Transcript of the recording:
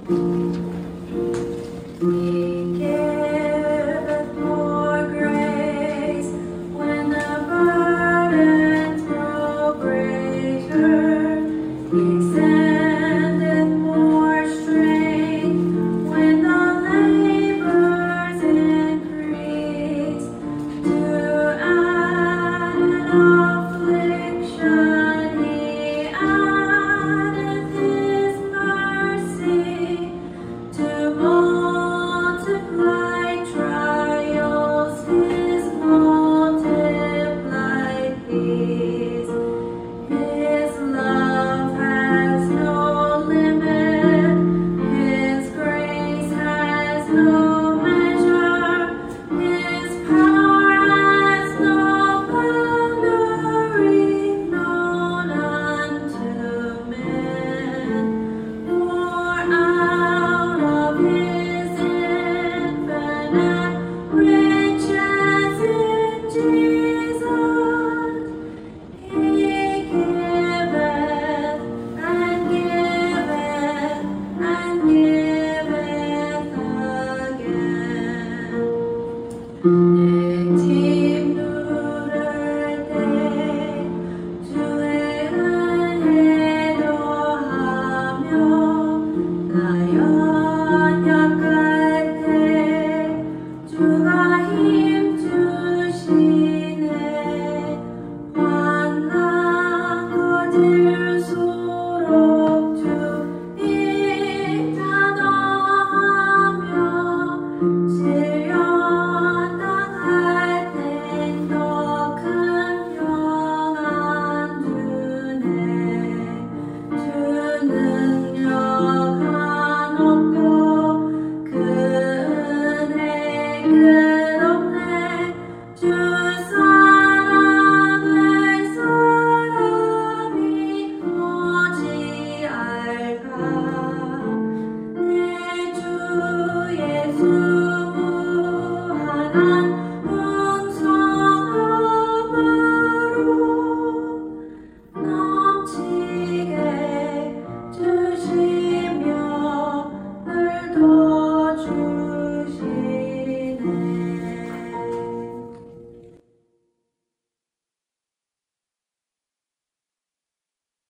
He giveth more grace when the burdens grow greater. He extendeth more strength when the labors increase. To added affliction he addeth his mercy. To multiply trials, his multiplied peace. His love has no limit, his grace has no measure, his power has no boundary known unto men. For out of his infinite riches in Jesus, he giveth and giveth and giveth again. Ectim nuder te, 주의를 해도하며 나 연약할 때 주가 힘 주시네. 환난 거질수록 주 인자 더하며 시련 당할 땐 더 큰 평안 주네. 주 능력 한없고 그 은혜 끝없네. 주 사랑을 사람이 오지 알까. 내 주 예수 무한한